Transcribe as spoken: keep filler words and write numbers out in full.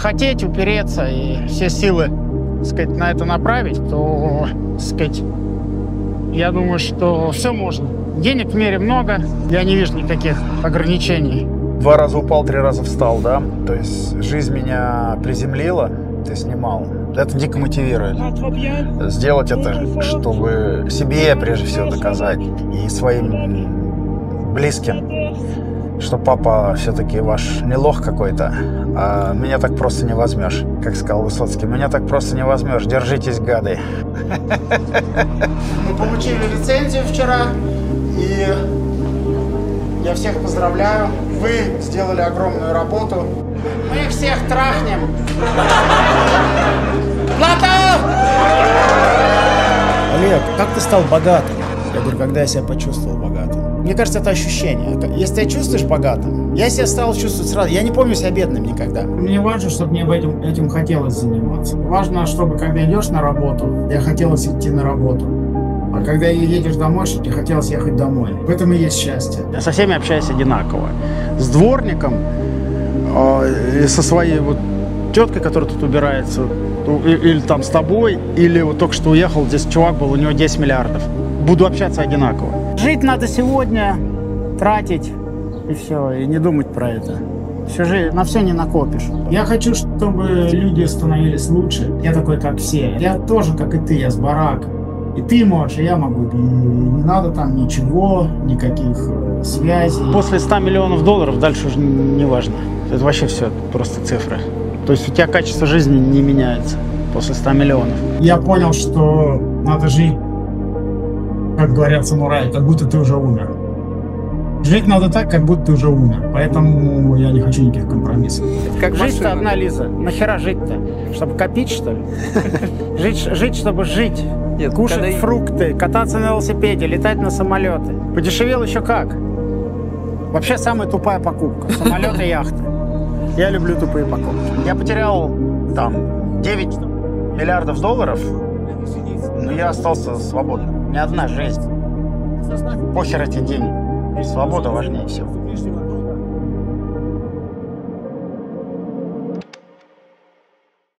хотеть, упереться и все силы, так сказать, на это направить, то, так сказать, я думаю, что все можно. Денег в мире много, я не вижу никаких ограничений. Два раза упал, три раза встал, да? То есть жизнь меня приземлила, ты снимал. Это дико мотивирует. Сделать это, чтобы себе прежде всего доказать и своим близким, что папа все-таки ваш не лох какой-то, а меня так просто не возьмешь, как сказал Высоцкий. Меня так просто не возьмешь. Держитесь, гады. Мы получили лицензию вчера, и я всех поздравляю. Вы сделали огромную работу. Мы всех трахнем. Плата! Олег, как ты стал богатым? Я говорю, когда я себя почувствовал богатым. Мне кажется, это ощущение. Если ты чувствуешь богатым, я себя стал чувствовать сразу. Я не помню себя бедным никогда. Мне важно, чтобы мне этим, этим хотелось заниматься. Важно, чтобы когда идешь на работу, тебе хотелось идти на работу. А когда едешь домой, чтобы тебе хотелось ехать домой. В этом и есть счастье. Я со всеми общаюсь одинаково. С дворником э, и со своей вот теткой, которая тут убирается, или там с тобой, или вот только что уехал, здесь чувак был, у него десять миллиардов. Буду общаться одинаково. Жить надо сегодня, тратить, и все, и не думать про это. Все же на все не накопишь. Я хочу, чтобы люди становились лучше. Я такой, как все. Я тоже, как и ты, я с барака. И ты можешь, и я могу. И не надо там ничего, никаких связей. После ста миллионов долларов дальше уже не важно. Это вообще все просто цифры. То есть у тебя качество жизни не меняется после ста миллионов. Я понял, что надо жить, как говорят самураи, как будто ты уже умер. Жить надо так, как будто ты уже умер. Поэтому я не хочу никаких компромиссов. Как жить-то одна, Лиза. Нахера жить-то? Чтобы копить, что ли? Жить, жить, чтобы жить. Нет, кушать когда... фрукты, кататься на велосипеде, летать на самолеты. Подешевел еще как. Вообще самая тупая покупка. Самолет и яхта. Я люблю тупые покупки. Я потерял там девять миллиардов долларов, но я остался свободным. Не одна жизнь. Похер эти деньги. Свобода важнее всего.